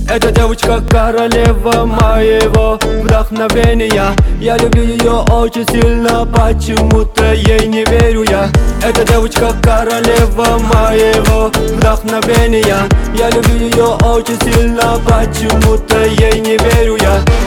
Эта девочка королева моего вдохновения. Я люблю ее очень сильно, почему-то ей не верю я. Эта девочка королева моего вдохновения. Я люблю ее очень сильно, почему-то ей не верю я.